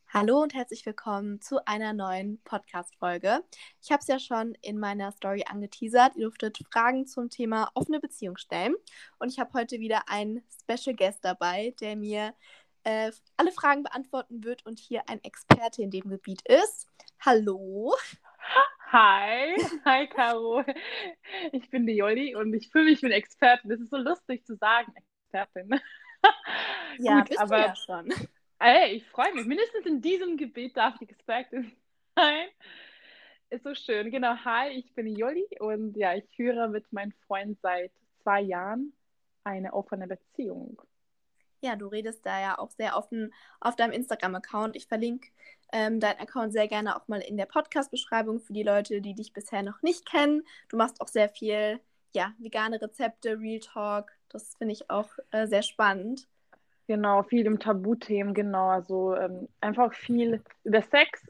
Hallo und herzlich willkommen zu einer neuen Podcast-Folge. Ich habe es ja schon in meiner Story angeteasert. Ihr dürftet Fragen zum Thema offene Beziehung stellen. Und ich habe heute wieder einen Special Guest dabei, der mir alle Fragen beantworten wird und hier ein Experte in dem Gebiet ist. Hallo. Hi Caro. Ich bin die Jolli und ich fühle mich wie eine Expertin. Das ist so lustig zu sagen, Expertin. Ja, Gut, bist du aber ja schon. ey, ich freue mich. Mindestens in diesem Gebiet darf ich Expertin sein. Ist so schön. Genau, hi, ich bin die Jolli und ja, ich führe mit meinem Freund seit 2 Jahren eine offene Beziehung. Ja, du redest da ja auch sehr offen auf deinem Instagram-Account. Ich verlinke deinen Account sehr gerne auch mal in der Podcast-Beschreibung für die Leute, die dich bisher noch nicht kennen. Du machst auch sehr viel, ja, vegane Rezepte, Real Talk. Das finde ich auch sehr spannend. Genau, viel im Tabuthemen, genau. Also einfach viel über Sex.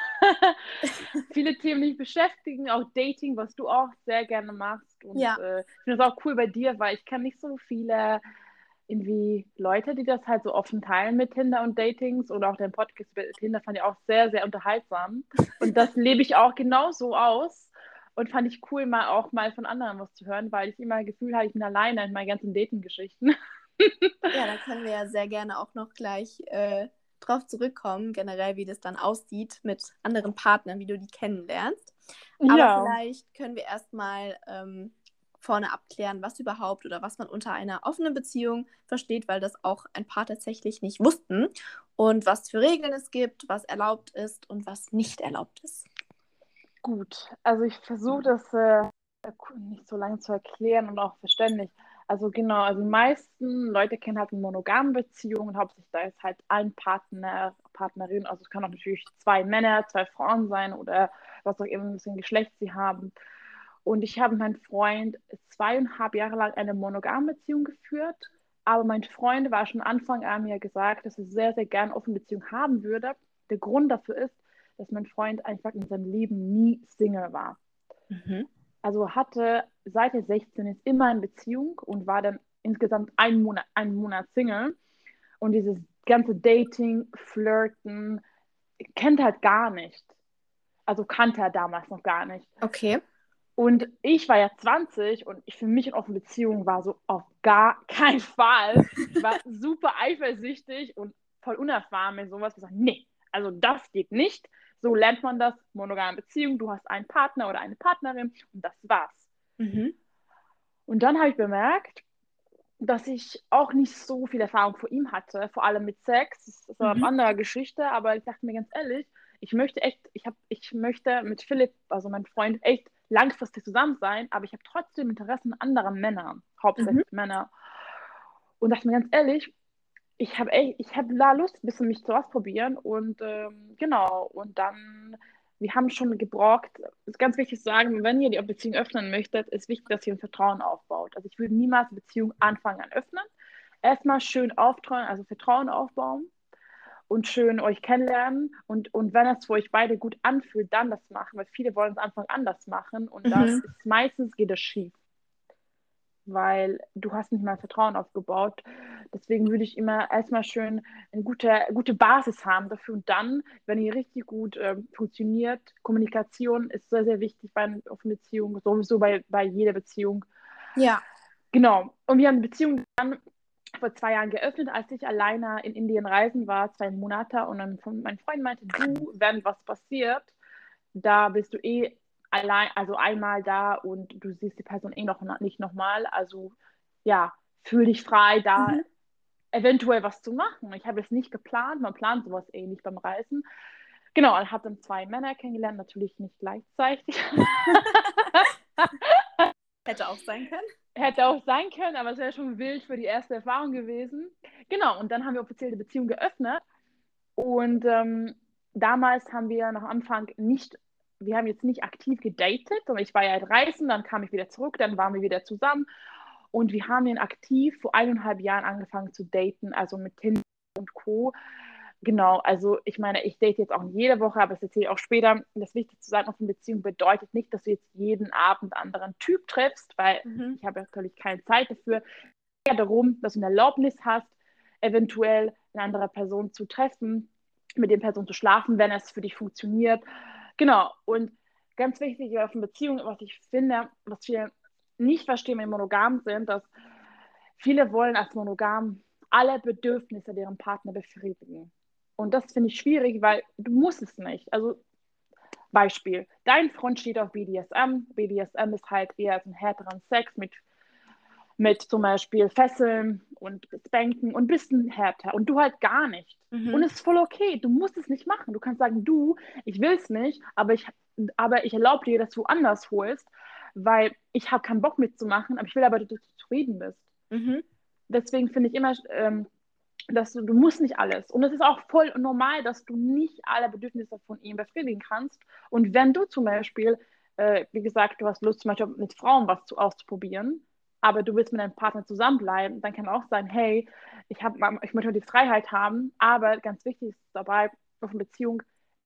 Viele Themen, die mich beschäftigen, auch Dating, was du auch sehr gerne machst. Und Ja, ich finde das auch cool bei dir, weil ich kenne nicht so viele irgendwie Leute, die das halt so offen teilen mit Tinder und Datings oder auch dein Podcast über Tinder fand ich auch sehr, sehr unterhaltsam. Und das lebe ich auch genauso aus. Und fand ich cool, mal auch mal von anderen was zu hören, weil ich immer das Gefühl habe, ich bin alleine in meinen ganzen Dating-Geschichten. ja, da können wir ja sehr gerne auch noch gleich drauf zurückkommen, generell, wie das dann aussieht mit anderen Partnern, wie du die kennenlernst. Aber Ja. vielleicht können wir erstmal vorne abklären, was überhaupt oder was man unter einer offenen Beziehung versteht, weil das auch ein paar tatsächlich nicht wussten und was für Regeln es gibt, was erlaubt ist und was nicht erlaubt ist. Gut, also ich versuche das nicht so lange zu erklären und auch verständlich. Also genau, also die meisten Leute kennen halt eine monogame Beziehung und hauptsächlich da ist halt ein Partner, Partnerin, also es kann auch natürlich 2 Männer, 2 Frauen sein oder was auch immer, ein bisschen Geschlecht sie haben. Und ich habe mit meinem Freund 2,5 Jahre lang eine monogame Beziehung geführt, aber mein Freund war schon Anfang an mir gesagt, dass er sehr, sehr gerne eine offene Beziehung haben würde. Der Grund dafür ist, dass mein Freund einfach in seinem Leben nie Single war. Mhm. Also hatte seit er 16 ist immer in Beziehung und war dann insgesamt einen Monat Single. Und dieses ganze Dating, Flirten, kennt er halt gar nicht. Also kannte er damals noch gar nicht. Okay. Und ich war ja 20 und für mich eine offene Beziehung war so auf gar keinen Fall. Ich war super eifersüchtig und voll unerfahren mit sowas. Ich gesagt, nee, also das geht nicht. So lernt man das, monogame Beziehung. Du hast einen Partner oder eine Partnerin und das war's. Mhm. Und dann habe ich bemerkt, dass ich auch nicht so viel Erfahrung vor ihm hatte, vor allem mit Sex. Das ist eine Mhm. andere Geschichte, aber ich dachte mir ganz ehrlich, ich möchte mit Philipp, also meinem Freund, echt langfristig zusammen sein, aber ich habe trotzdem Interesse an anderen Männern, Mhm. hauptsächlich Männer. Und dachte mir ganz ehrlich, ich habe da Lust, ein bisschen mich zu ausprobieren und genau, und dann, wir haben schon gebraucht, ist ganz wichtig zu sagen, wenn ihr die Beziehung öffnen möchtet, ist wichtig, dass ihr ein Vertrauen aufbaut. Also ich würde niemals eine Beziehung anfangen an öffnen. Erstmal schön auftrauen, also Vertrauen aufbauen und schön euch kennenlernen und wenn es für euch beide gut anfühlt, dann das machen, weil viele wollen es Anfang anders machen und das Mhm. ist meistens geht das schief, weil du hast nicht mal Vertrauen aufgebaut. Deswegen würde ich immer erstmal schön eine gute Basis haben dafür und dann, wenn ihr richtig gut funktioniert, Kommunikation ist sehr, sehr wichtig bei einer offenen Beziehung, sowieso bei jeder Beziehung. Ja. Genau. Und wir haben die Beziehung dann vor 2 Jahren geöffnet, als ich alleine in Indien reisen war, 2 Monate. Und dann mein Freund meinte, du, wenn was passiert, da bist du eh allein, also einmal da und du siehst die Person eh noch nicht nochmal. Also ja, fühl dich frei, da Mhm. eventuell was zu machen. Ich habe es nicht geplant, man plant sowas eh nicht beim Reisen. Genau, und habe dann 2 Männer kennengelernt, natürlich nicht gleichzeitig. Hätte auch sein können. Hätte auch sein können, aber es wäre schon wild für die erste Erfahrung gewesen. Genau, und dann haben wir offiziell die Beziehung geöffnet. Und damals haben wir nach Anfang nicht, wir haben jetzt nicht aktiv gedatet, sondern ich war ja halt reisen, dann kam ich wieder zurück, dann waren wir wieder zusammen. Und wir haben dann aktiv vor 1,5 Jahren angefangen zu daten, also mit Tinder und Co. Genau, also ich meine, ich date jetzt auch nicht jede Woche, aber das erzähle ich auch später. Das Wichtigste zu sagen, auf eine Beziehung bedeutet nicht, dass du jetzt jeden Abend einen anderen Typ triffst, weil Mhm. ich habe natürlich keine Zeit dafür. Es geht darum, dass du eine Erlaubnis hast, eventuell eine andere Person zu treffen, mit den Personen zu schlafen, wenn es für dich funktioniert. Genau. Und ganz wichtig auf eine Beziehung, was ich finde, was wir nicht verstehen, wenn wir monogam sind, dass viele wollen als monogam alle Bedürfnisse deren Partner befriedigen. Und das finde ich schwierig, weil du musst es nicht. Also Beispiel, dein Freund steht auf BDSM. BDSM ist halt eher so ein härteren Sex mit zum Beispiel Fesseln und Spanken und ein bisschen härter und du halt gar nicht. Und Mhm. es ist voll okay, du musst es nicht machen. Du kannst sagen, du, ich will es nicht, aber ich erlaube dir, dass du anders holst, weil ich habe keinen Bock mitzumachen, aber ich will aber, dass du zufrieden bist. Mhm. Deswegen finde ich immer, dass du musst nicht alles. Und es ist auch voll normal, dass du nicht alle Bedürfnisse von ihm befriedigen kannst. Und wenn du zum Beispiel, wie gesagt, du hast Lust zum Beispiel mit Frauen auszuprobieren, aber du willst mit deinem Partner zusammenbleiben, dann kann auch sein, hey, ich möchte die Freiheit haben, aber ganz wichtig ist dabei, auf eine Beziehung,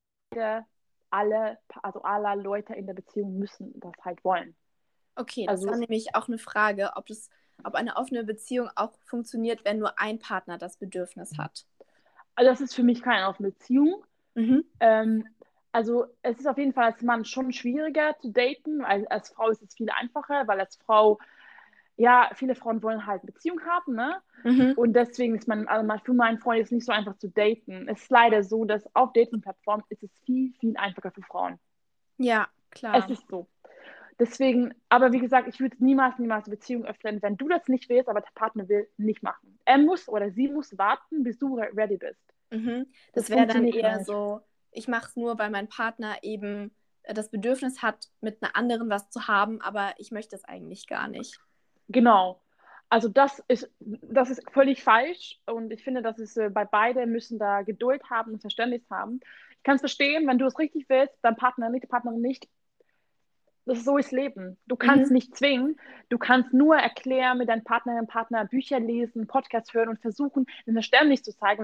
also alle Leute in der Beziehung müssen das halt wollen. Okay, das war Also nämlich auch eine Frage, ob eine offene Beziehung auch funktioniert, wenn nur ein Partner das Bedürfnis hat. das ist für mich keine offene Beziehung. Mhm. Ähm, also es ist auf jeden Fall als Mann schon schwieriger zu daten. Als Frau ist es viel einfacher, weil als Frau, ja, viele Frauen wollen halt eine Beziehung haben, ne? Mhm. Und deswegen ist für meinen Freund ist nicht so einfach zu daten. Es ist leider so, dass auf Dating-Plattformen ist es viel, viel einfacher für Frauen. Ja, Es klar. ist so. Deswegen, aber wie gesagt, ich würde niemals, niemals eine Beziehung öffnen, wenn du das nicht willst, aber der Partner will, nicht machen. Er muss oder sie muss warten, bis du ready bist. Mhm. Das Das wäre dann funktioniert eher nicht. so, ich mache es nur, weil mein Partner eben das Bedürfnis hat, mit einer anderen was zu haben, aber ich möchte es eigentlich gar nicht. Genau. Also das ist völlig falsch und ich finde, dass es bei beiden müssen da Geduld haben und Verständnis haben. Ich kann es verstehen, wenn du es richtig willst, dein Partner nicht, die Partnerin nicht. Das ist so ist Leben. Du kannst Mhm. nicht zwingen. Du kannst nur erklären, mit deinem Partnerin, Partner Bücher lesen, Podcasts hören und versuchen, ein Verständnis zu zeigen.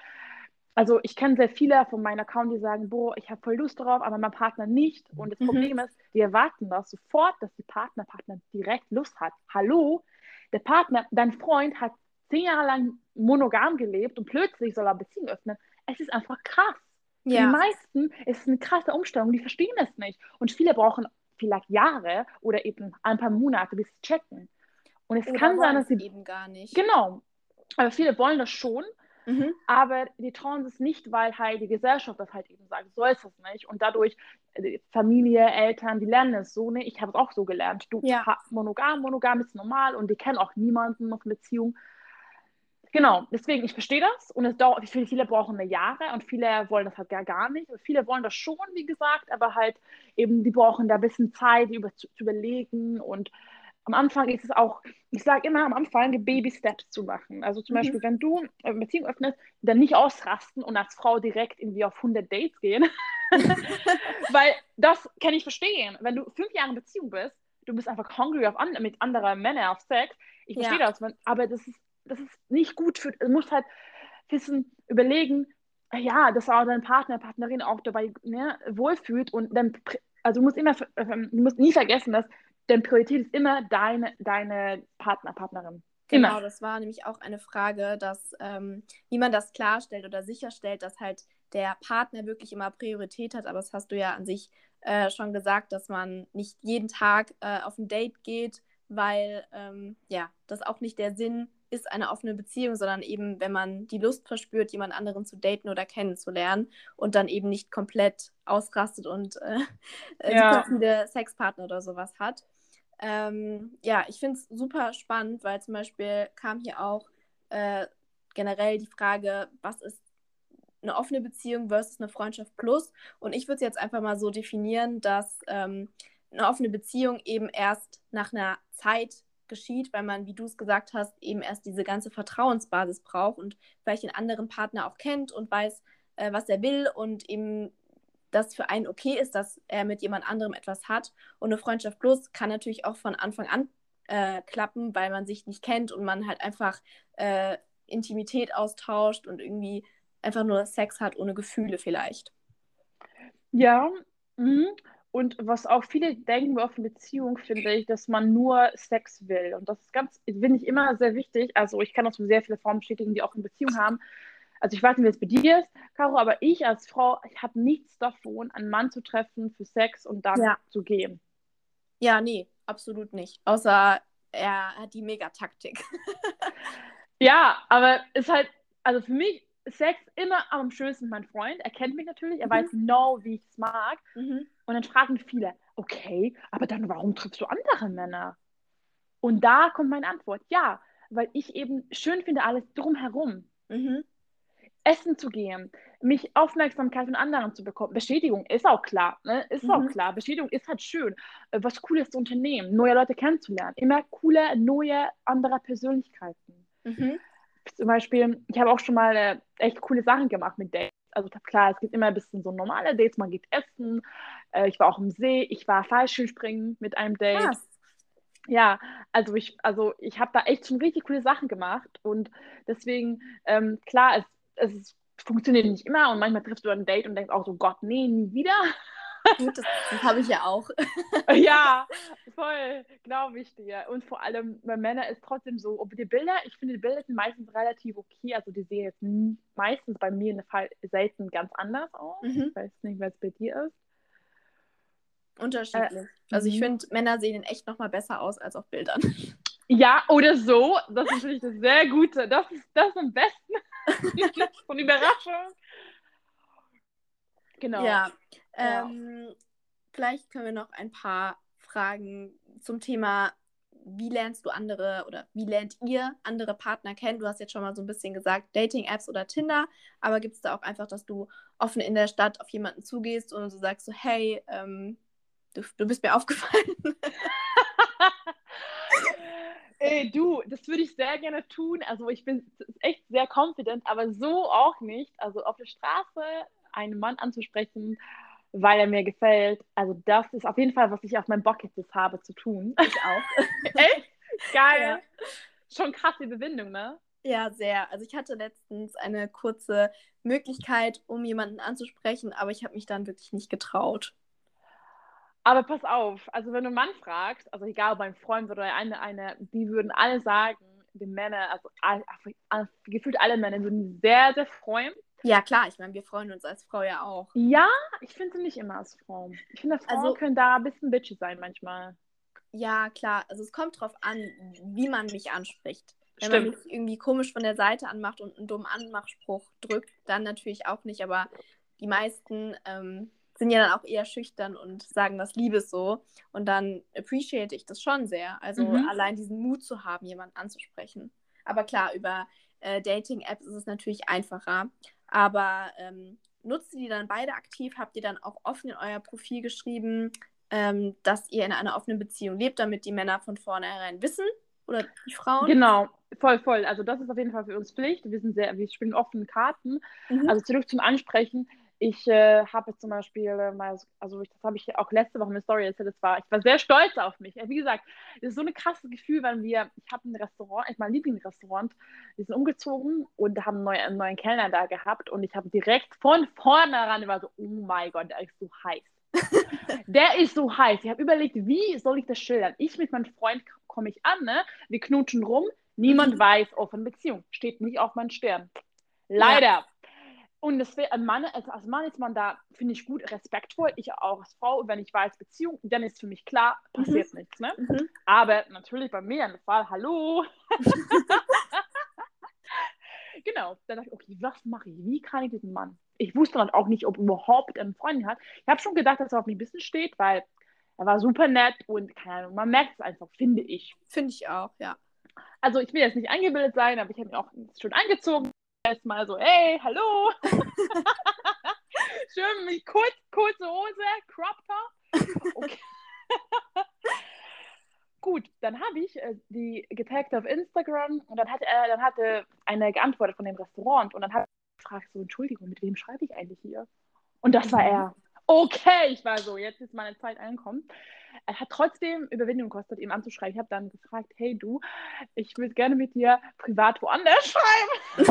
Also ich kenne sehr viele von meinem Account, die sagen, boah, ich habe voll Lust drauf, aber mein Partner nicht. Und das Mhm. Problem ist, die erwarten das sofort, dass die Partner direkt Lust hat. Hallo, der Partner, dein Freund hat 10 Jahre lang monogam gelebt und plötzlich soll er Beziehung öffnen. Es ist einfach krass. Für die Ja, meisten ist es eine krasse Umstellung, die verstehen es nicht. Und viele brauchen vielleicht Jahre oder eben ein paar Monate, bis sie checken. Und es oder kann sein, wollen dass es sie, eben gar nicht. genau, aber viele wollen das schon, Mhm. aber die trauen es nicht, weil halt die Gesellschaft das halt eben sagt, so ist es nicht. Und dadurch, Familie, Eltern, die lernen es so, ne? Ich habe es auch so gelernt. Ja. Monogam ist normal und die kennen auch niemanden auf eine Beziehung. Genau, deswegen, ich verstehe das und es dauert, viele brauchen eine Jahre und viele wollen das halt gar nicht. Und viele wollen das schon, wie gesagt, aber halt eben, die brauchen da ein bisschen Zeit, zu überlegen und am Anfang ist es auch, ich sage immer am Anfang, die Baby-Steps zu machen. Also zum Mhm. Beispiel, wenn du eine Beziehung öffnest, dann nicht ausrasten und als Frau direkt irgendwie auf 100 Dates gehen. Weil das kann ich verstehen. Wenn du 5 Jahre in Beziehung bist, du bist einfach hungry mit anderen Männern auf Sex. Ich verstehe Ja, das, aber das ist nicht gut du musst halt wissen, überlegen, ja, dass auch dein Partner, Partnerin auch dabei, ne, wohlfühlt und dann, also du musst nie vergessen, dass deine Priorität ist immer deine Partner, Partnerin. Immer. genau, das war nämlich auch eine Frage, wie man das klarstellt oder sicherstellt, dass halt der Partner wirklich immer Priorität hat. Aber das hast du ja an sich schon gesagt, dass man nicht jeden Tag auf ein Date geht, weil ja, das auch nicht der Sinn ist einer offenen Beziehung, sondern eben, wenn man die Lust verspürt, jemand anderen zu daten oder kennenzulernen und dann eben nicht komplett ausrastet und super Ja, viele Sexpartner oder sowas hat. Ja, ich finde es super spannend, weil zum Beispiel kam hier auch äh, generell die Frage, was ist eine offene Beziehung versus eine Freundschaft plus? Und ich würde es jetzt einfach mal so definieren, dass eine offene Beziehung eben erst nach einer Zeit geschieht, weil man, wie du es gesagt hast, eben erst diese ganze Vertrauensbasis braucht und vielleicht den anderen Partner auch kennt und weiß, was er will und eben das für einen okay ist, dass er mit jemand anderem etwas hat. Und eine Freundschaft plus kann natürlich auch von Anfang an klappen, weil man sich nicht kennt und man halt einfach Intimität austauscht und irgendwie einfach nur Sex hat ohne Gefühle vielleicht. ja. Mhm. Und was auch viele denken auf eine Beziehung, finde ich, dass man nur Sex will. Und das ist finde ich immer sehr wichtig. Also ich kann auch sehr viele Frauen bestätigen, die auch eine Beziehung haben. Also ich weiß nicht, wie es bei dir ist, Caro, aber ich als Frau, ich habe nichts davon, einen Mann zu treffen für Sex und dann Ja. zu gehen. Ja, nee, absolut nicht. Außer er hat die Megataktik. Ja, aber es ist halt, also für mich ist Sex immer am schönsten mit meinem Freund. Er kennt mich natürlich, er weiß Mhm. genau, wie ich es mag. Mhm. Und dann fragen viele, okay, aber dann warum triffst du andere Männer? Und da kommt meine Antwort, ja, weil ich eben schön finde alles drumherum. Mhm. Essen zu gehen, mich Aufmerksamkeit von anderen zu bekommen. Bestätigung ist auch klar, ne? Ist auch Mhm. klar. Bestätigung ist halt schön, was Cooles zu unternehmen, neue Leute kennenzulernen, immer coole, neue, andere Persönlichkeiten. Mhm. Zum Beispiel, ich habe auch schon mal echt coole Sachen gemacht mit Dates. Also klar, es gibt immer ein bisschen so normale Dates, man geht essen. Ich war auch im See, ich war Fallschirmspringen mit einem Date. Krass. Ja, also ich habe da echt schon richtig coole Sachen gemacht und deswegen, klar, es funktioniert nicht immer und manchmal triffst du ein Date und denkst auch so, Gott, nee, nie wieder. Gut, das habe ich ja auch. Ja, voll, glaube ich dir. Und vor allem bei Männern ist trotzdem so, ob die Bilder, ich finde, die Bilder sind meistens relativ okay. Also die sehen jetzt meistens bei mir in der Fall selten ganz anders aus. Mhm. Ich weiß nicht, was bei dir ist. Unterschiedlich. Also ich Mhm. finde, Männer sehen in echt nochmal besser aus als auf Bildern. Ja, oder so. Das ist natürlich das sehr Gute. Das ist am besten. Von Überraschung. Genau. Ja, Ja. vielleicht können wir noch ein paar Fragen zum Thema, wie lernst du andere oder wie lernt ihr andere Partner kennen? Du hast jetzt schon mal so ein bisschen gesagt, Dating-Apps oder Tinder, aber gibt es da auch einfach, dass du offen in der Stadt auf jemanden zugehst und so sagst so, hey, du bist mir aufgefallen. Ey, du, das würde ich sehr gerne tun. Also ich bin echt sehr confident, aber so auch nicht. Also auf der Straße einen Mann anzusprechen, weil er mir gefällt. Also das ist auf jeden Fall, was ich auf meinem Bucketlist habe zu tun. Ich auch. Echt? Ja. Geil. Schon krasse Überwindung, ne? Ja, sehr. Also ich hatte letztens eine kurze Möglichkeit, um jemanden anzusprechen, aber ich habe mich dann wirklich nicht getraut. Aber pass auf, also wenn du einen Mann fragst, also egal ob ein Freund oder die würden alle sagen, die Männer, also gefühlt alle Männer würden sehr, sehr freuen. Ja, klar, ich meine, wir freuen uns als Frau ja auch. Ja, ich finde sie nicht immer als Frau. Ich finde, Frauen Also, können da ein bisschen bitchy sein manchmal. ja, klar, also es kommt drauf an, wie man mich anspricht. Wenn man Stimmt. mich irgendwie komisch von der Seite anmacht und einen dummen Anmachspruch drückt, dann natürlich auch nicht, aber die meisten sind ja dann auch eher schüchtern und sagen das Liebes so. Und dann appreciate ich das schon sehr. Also Mhm. allein diesen Mut zu haben, jemanden anzusprechen. Aber klar, über Dating-Apps ist es natürlich einfacher. Aber nutzt ihr die dann beide aktiv? Habt ihr dann auch offen in euer Profil geschrieben, dass ihr in einer offenen Beziehung lebt, damit die Männer von vornherein wissen oder die Frauen? Genau, voll, voll. Also das ist auf jeden Fall für uns Pflicht. Wir spielen offene Karten. Mhm. Also zurück zum Ansprechen. Ich habe zum Beispiel mal, das habe ich auch letzte Woche in der Story erzählt, ich war sehr stolz auf mich. Wie gesagt, es ist so ein krasses Gefühl, ich habe ein Restaurant, mein Lieblingsrestaurant, wir sind umgezogen und haben einen neuen Kellner da gehabt und ich habe direkt von vornherein war so, oh mein Gott, der ist so heiß. Der ist so heiß. Ich habe überlegt, wie soll ich das schildern? Ich mit meinem Freund komme ich an, ne? Wir knutschen rum. Niemand Mhm. weiß, offene Beziehung. Steht nicht auf meinem Stern. Ja. Leider. Und als Mann ist man da, finde ich, gut respektvoll. Ich auch als Frau, wenn ich weiß Beziehung, dann ist für mich klar, Mhm. passiert nichts. Ne? Mhm. Aber natürlich bei mir in der Fall, hallo. Genau. Dann dachte ich, okay, was mache ich? Wie kann ich diesen Mann? Ich wusste dann auch nicht, ob er überhaupt eine Freundin hat. Ich habe schon gedacht, dass er auf mich ein bisschen steht, weil er war super nett und keine Ahnung, man merkt es einfach, finde ich. Finde ich auch, ja. Also ich will jetzt nicht eingebildet sein, aber ich habe ihn auch schön angezogen. Erstmal so, hey, hallo. Schön mit kurze Hose, Crop Top. Okay. Gut, dann habe ich die getaggt auf Instagram und dann hatte eine geantwortet von dem Restaurant und dann habe ich gefragt, so, Entschuldigung, mit wem schreibe ich eigentlich hier? Und das war Mhm. er. Okay, ich war so, jetzt ist meine Zeit angekommen. Er hat trotzdem Überwindung gekostet, ihm anzuschreiben. Ich habe dann gefragt, hey du, ich würde gerne mit dir privat woanders schreiben.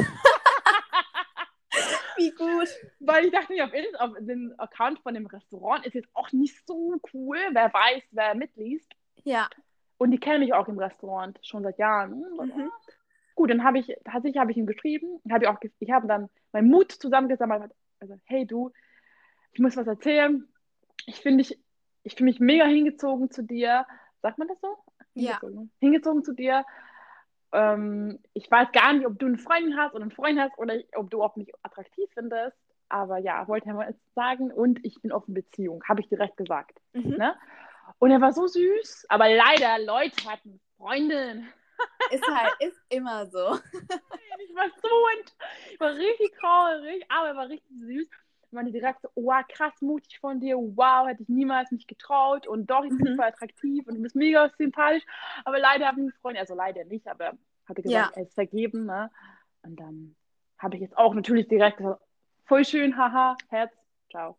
Wie gut. Weil ich dachte, auf dem Account von dem Restaurant ist jetzt auch nicht so cool. Wer weiß, wer mitliest. Ja. Und die kennen mich auch im Restaurant schon seit Jahren. Mhm. gut, dann tatsächlich habe ich ihm geschrieben, ich habe dann meinen Mut zusammengesammelt, also, hey du, ich muss was erzählen. Ich finde ich fühle mich mega hingezogen zu dir. Sagt man das so? Ja. Hingezogen zu dir. Ich weiß gar nicht, ob du eine Freundin hast oder einen Freund hast oder ob du auch mich attraktiv findest. Aber ja, wollte er mal jetzt sagen. Und ich bin offen Beziehung, habe ich direkt gesagt. Mhm. Ne? Und er war so süß. Aber leider, Leute hatten Freundin. Ist immer so. Ich war ich war richtig traurig, aber er war richtig süß. Ich meinte direkt so, oh, krass mutig von dir, wow, hätte ich niemals mich getraut und doch, ich finde dich Mhm. voll attraktiv und du bist mega sympathisch, aber leider habe ich einen Freund, also leider nicht, aber hatte gesagt, Ja. er ist vergeben, ne? Und dann habe ich jetzt auch natürlich direkt gesagt, voll schön, haha, Herz, ciao.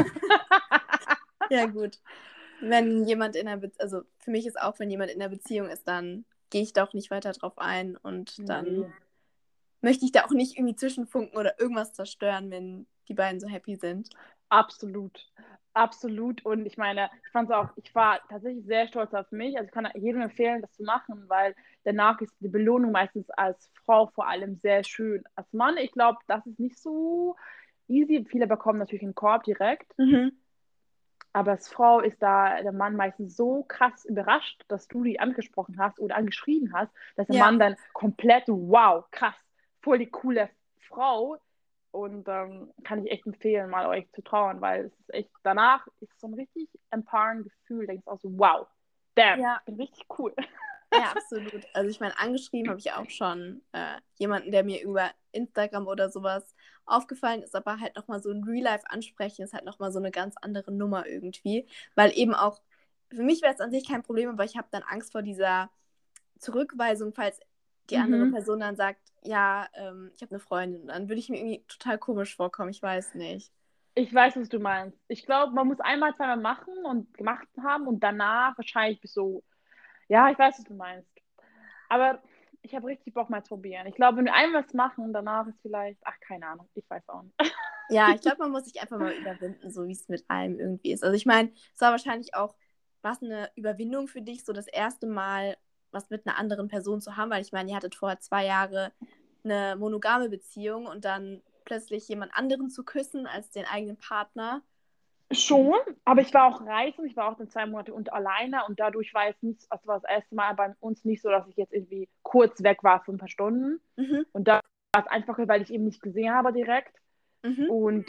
Ja, gut. Wenn jemand also für mich ist auch, wenn jemand in einer Beziehung ist, dann gehe ich da auch nicht weiter drauf ein und dann Nee. möchte ich da auch nicht irgendwie zwischenfunken oder irgendwas zerstören, wenn die beiden so happy sind. Absolut. Absolut. Und ich meine, ich war tatsächlich sehr stolz auf mich. Also ich kann jedem empfehlen, das zu machen, weil danach ist die Belohnung meistens als Frau vor allem sehr schön. Als Mann, ich glaube, das ist nicht so easy. Viele bekommen natürlich einen Korb direkt. Mhm. Aber als Frau ist da der Mann meistens so krass überrascht, dass du die angesprochen hast oder angeschrieben hast, dass der Ja. Mann dann komplett, wow, krass, voll die coole Frau. Und kann ich echt empfehlen, mal euch zu trauen, weil es ist echt, danach ist so ein richtig empowering Gefühl. Denkst auch so, wow, damn, Ja. ich bin richtig cool. Ja, absolut. Also ich meine, angeschrieben habe ich auch schon jemanden, der mir über Instagram oder sowas aufgefallen ist, aber halt nochmal so ein Real-Life ansprechen ist halt nochmal so eine ganz andere Nummer irgendwie. Weil eben auch, für mich wäre es an sich kein Problem, aber ich habe dann Angst vor dieser Zurückweisung, falls die andere Mhm. Person dann sagt, ja, ich habe eine Freundin. Dann würde ich mir irgendwie total komisch vorkommen, ich weiß nicht. Ich weiß, was du meinst. Ich glaube, man muss einmal, zweimal machen und gemacht haben und danach wahrscheinlich bis so, ja, ich weiß, was du meinst. Aber ich habe richtig Bock mal zu probieren. Ich glaube, wenn wir einmal was machen, danach ist vielleicht, ach, keine Ahnung, ich weiß auch nicht. Ja, ich glaube, man muss sich einfach mal überwinden, so wie es mit allem irgendwie ist. Also ich meine, es war wahrscheinlich auch was eine Überwindung für dich, so das erste Mal was mit einer anderen Person zu haben, weil ich meine, ihr hattet vorher 2 Jahre eine monogame Beziehung und dann plötzlich jemand anderen zu küssen als den eigenen Partner. Schon, aber ich war auch reisen, ich war auch dann 2 Monate und alleine und dadurch war es nicht, das war das erste Mal bei uns nicht so, dass ich jetzt irgendwie kurz weg war für ein paar Stunden. Mhm, Und da war es einfacher, weil ich eben nicht gesehen habe direkt. mhm, Und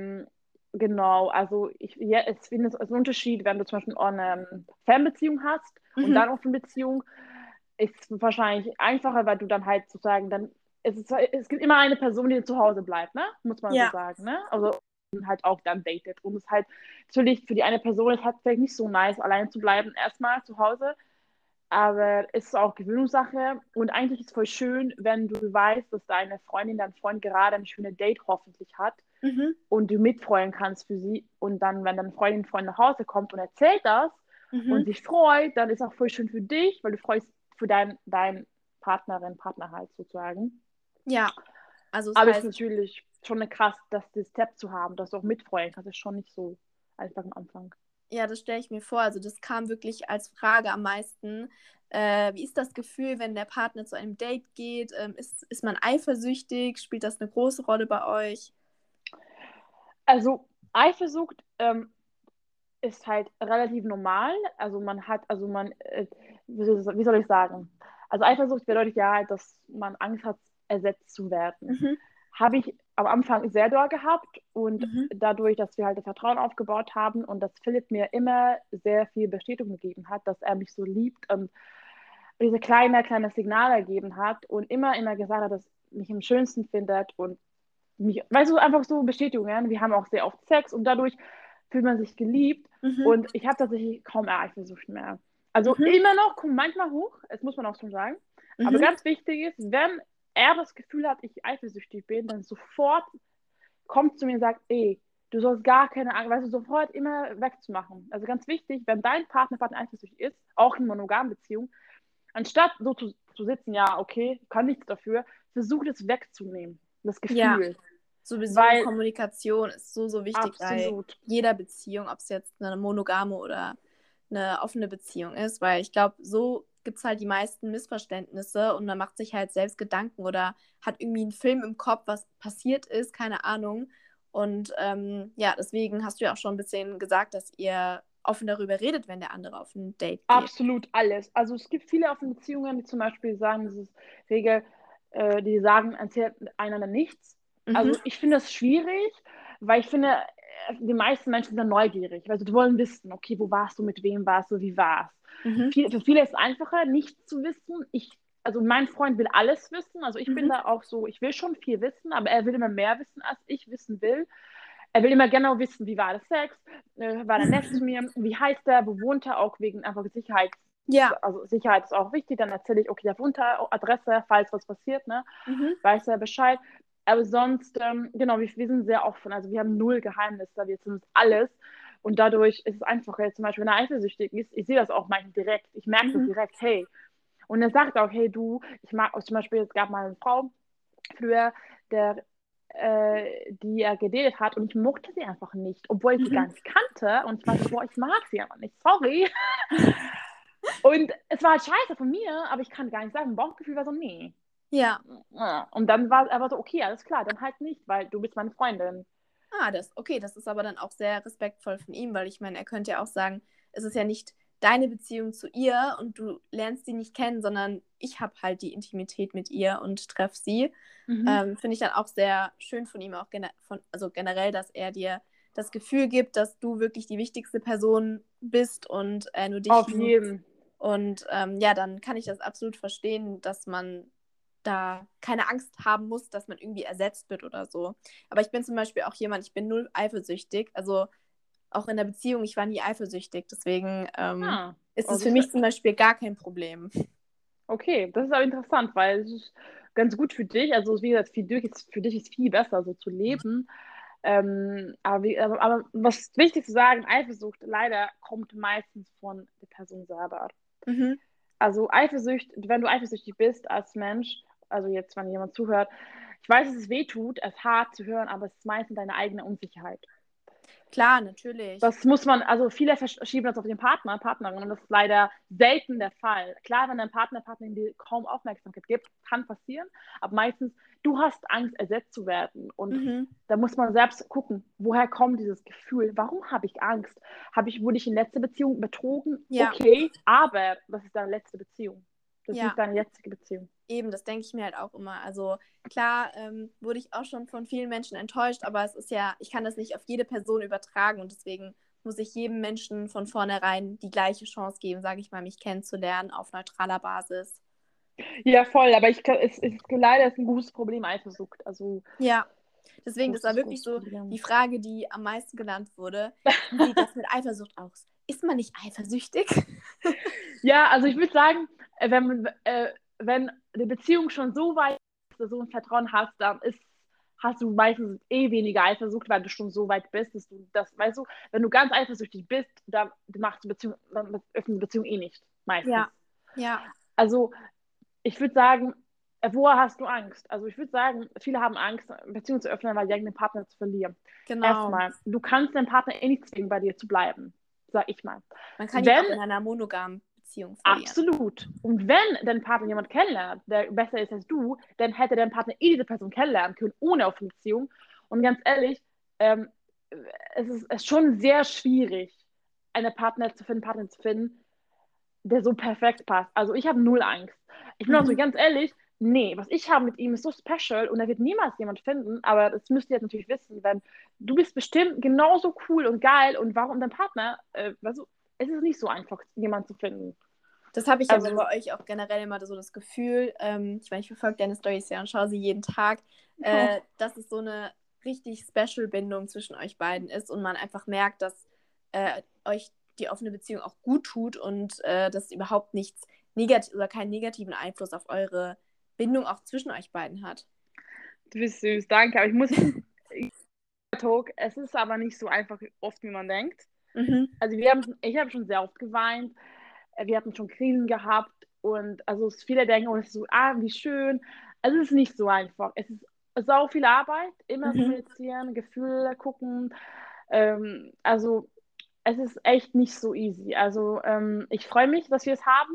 genau, also ich finde es als Unterschied, wenn du zum Beispiel eine Fernbeziehung hast und mhm. dann auch eine Beziehung, ist es wahrscheinlich einfacher, weil du dann halt sozusagen dann, es gibt immer eine Person, die zu Hause bleibt, ne? Muss man so Ja, sagen, ne? Also halt auch dann datet. Und es ist halt natürlich für die eine Person ist halt vielleicht nicht so nice, alleine zu bleiben, erstmal zu Hause. Aber es ist auch Gewöhnungssache. Und eigentlich ist es voll schön, wenn du weißt, dass deine Freundin, dein Freund gerade ein schönes Date hoffentlich hat mhm, und du mitfreuen kannst für sie. Und dann, wenn deine Freundin, Freund nach Hause kommt und erzählt das und mhm. sich freut, dann ist es auch voll schön für dich, weil du freust für dein Partnerin, Partner halt sozusagen. Ja, also es Aber es ist heißt, natürlich schon eine krass, dass das Step zu haben, dass du auch mitfreuen kannst, ist schon nicht so einfach am Anfang. ja, das stelle ich mir vor. Also das kam wirklich als Frage am meisten. Wie ist das Gefühl, wenn der Partner zu einem Date geht? Ist man eifersüchtig? Spielt das eine große Rolle bei euch? Also Eifersucht ist halt relativ normal. Wie soll ich sagen? Also Eifersucht bedeutet ja halt, dass man Angst hat, ersetzt zu werden. Mhm, Habe ich am Anfang sehr doll gehabt und mhm, dadurch, dass wir halt das Vertrauen aufgebaut haben und dass Philipp mir immer sehr viel Bestätigung gegeben hat, dass er mich so liebt und diese kleine Signale gegeben hat und immer gesagt hat, dass mich am schönsten findet und mich, weißt du, einfach so Bestätigungen. Wir haben auch sehr oft Sex und dadurch fühlt man sich geliebt mhm, und ich habe tatsächlich kaum Eifersucht mehr. Also mhm, immer noch, kommt manchmal hoch, das muss man auch schon sagen. Aber mhm. ganz wichtig ist, wenn er das Gefühl hat, ich eifersüchtig bin, dann sofort kommt zu mir und sagt, ey, du sollst gar keine Angst, weißt du, sofort immer wegzumachen. Also ganz wichtig, wenn dein Partner eifersüchtig ist, auch in monogamen Beziehungen, anstatt so zu sitzen, ja, okay, kann nichts dafür, versuch das wegzunehmen, das Ja, Gefühl. sowieso Weil Kommunikation ist so, so wichtig bei absolut, jeder Beziehung, ob es jetzt eine monogame oder eine offene Beziehung ist, weil ich glaube, so gibt es halt die meisten Missverständnisse und man macht sich halt selbst Gedanken oder hat irgendwie einen Film im Kopf, was passiert ist, keine Ahnung. Und ja, deswegen hast du ja auch schon ein bisschen gesagt, dass ihr offen darüber redet, wenn der andere auf ein Date geht. Absolut alles. Also es gibt viele offene Beziehungen, die zum Beispiel sagen, das ist Regel, die sagen, erzählt einander nichts. Mhm. Also ich finde das schwierig, weil ich finde, die meisten Menschen sind neugierig. Also die wollen wissen, okay, wo warst du, mit wem warst du, wie war's? Mhm. Für viele ist es einfacher, nichts zu wissen. Also mein Freund will alles wissen. Also ich bin Mhm. da auch so, ich will schon viel wissen, aber er will immer mehr wissen, als ich wissen will. Er will immer genau wissen, wie war der Sex, war der nett zu mir, wie heißt er, wo wohnt er, auch wegen einfach Sicherheit. Ja. Also Sicherheit ist auch wichtig, dann erzähle ich, okay, der wohnt da, Adresse, falls was passiert, ne, Mhm. weiß er Bescheid. Aber sonst, genau, wir sind sehr offen, also wir haben null Geheimnisse, wir sind uns alles und dadurch ist es einfacher, zum Beispiel, wenn er eifersüchtig ist, ich sehe das auch manchmal direkt, ich merke das Mhm. direkt, hey, und er sagt auch, hey du, ich mag, zum Beispiel, es gab mal eine Frau früher, der die er gedatet hat und ich mochte sie einfach nicht, obwohl ich sie gar Mhm. nicht kannte und ich war so, boah, ich mag sie einfach nicht, sorry. Und es war halt scheiße von mir, aber ich kann gar nicht sagen, mein Bauchgefühl war so, nee. Ja. Und dann war er so, okay, alles klar, dann halt nicht, weil du bist meine Freundin. Okay, das ist aber dann auch sehr respektvoll von ihm, weil ich meine, er könnte ja auch sagen, es ist ja nicht deine Beziehung zu ihr und du lernst sie nicht kennen, sondern ich habe halt die Intimität mit ihr und treffe sie. Mhm. Finde ich dann auch sehr schön von ihm, auch also generell, dass er dir das Gefühl gibt, dass du wirklich die wichtigste Person bist und nur dich Auf liebt. jeden. Und ja, dann kann ich das absolut verstehen, dass man da keine Angst haben muss, dass man irgendwie ersetzt wird oder so. Aber ich bin zum Beispiel auch jemand, ich bin null eifersüchtig. Also auch in der Beziehung, ich war nie eifersüchtig. Deswegen Ah, ist oh, es für mich zum Beispiel gar kein Problem. okay, das ist aber interessant, weil es ist ganz gut für dich. Also wie gesagt, für dich ist viel besser, so zu leben. Aber was wichtig zu sagen, Eifersucht leider kommt meistens von der Person selber. Mhm. Also Eifersucht, wenn du eifersüchtig bist als Mensch, also jetzt, wenn jemand zuhört, ich weiß, dass es weh tut, es ist hart zu hören, aber es ist meistens deine eigene Unsicherheit. Klar, natürlich. Das muss man, also viele verschieben das auf den Partner, Partnerin, und das ist leider selten der Fall. Klar, wenn dein Partner, Partnerin dir kaum Aufmerksamkeit gibt, kann passieren, aber meistens, du hast Angst, ersetzt zu werden. Und Mhm. da muss man selbst gucken, woher kommt dieses Gefühl? Warum habe ich Angst? Wurde ich in letzter Beziehung betrogen? Ja, Okay, aber das ist deine letzte Beziehung. Das ist ja. nicht deine jetzige Beziehung. Eben, das denke ich mir halt auch immer. Also klar, wurde ich auch schon von vielen Menschen enttäuscht, aber es ist ja, ich kann das nicht auf jede Person übertragen und deswegen muss ich jedem Menschen von vornherein die gleiche Chance geben, sage ich mal, mich kennenzulernen auf neutraler Basis. Ja, voll, aber es ist leider ist ein großes Problem, Eifersucht. Also, Ja, deswegen, das war großes, wirklich großes so die Problem. Frage, die am meisten genannt wurde. Wie sieht das mit Eifersucht aus? Ist man nicht eifersüchtig? Ja, also ich würde sagen, wenn eine Beziehung schon so weit ist, dass du so ein Vertrauen hast, hast du meistens eh weniger Eifersucht, weil du schon so weit bist, dass du das, weißt du, wenn du ganz eifersüchtig bist, dann öffnet die Beziehung eh nicht, meistens. Ja, ja. Also ich würde sagen, woher hast du Angst? Also ich würde sagen, viele haben Angst, Beziehungen zu öffnen, weil sie denken, den Partner zu verlieren. Genau. Erstmal, du kannst den Partner eh nicht zwingen, bei dir zu bleiben, sag ich mal. Man kann ihn Wenn auch in einer monogamen Beziehung verlieren. Absolut. Und wenn dein Partner jemand kennenlernt, der besser ist als du, dann hätte dein Partner eh diese Person kennenlernen können, ohne auf eine Beziehung. Und ganz ehrlich, ähm, es ist schon sehr schwierig, einen Partner zu finden, der so perfekt passt. Also ich habe null Angst. Ich bin auch so Mhm. ganz ehrlich, nee, was ich habe mit ihm ist so special und er wird niemals jemand finden, aber das müsst ihr jetzt natürlich wissen, wenn du bist bestimmt genauso cool und geil und warum dein Partner, also, es ist nicht so einfach, jemanden zu finden. Das habe ich aber Also, bei euch auch generell immer so das Gefühl, ich meine, ich verfolge deine Storys ja und schaue sie jeden Tag, oh, dass es so eine richtig Special-Bindung zwischen euch beiden ist und man einfach merkt, dass euch die offene Beziehung auch gut tut und dass es überhaupt nichts negativ oder keinen negativen Einfluss auf eure Bindung auch zwischen euch beiden hat. du bist süß, danke. Aber ich muss, Talk, es ist aber nicht so einfach oft, wie man denkt. Mhm. Also ich habe schon sehr oft geweint. Wir hatten schon Krisen gehabt und also viele denken, oh, es ist so, wie schön. Also es ist nicht so einfach. Es ist sau viel Arbeit, immer Mhm. kommunizieren, Gefühle gucken. Also es ist echt nicht so easy. Also ich freue mich, dass wir es haben,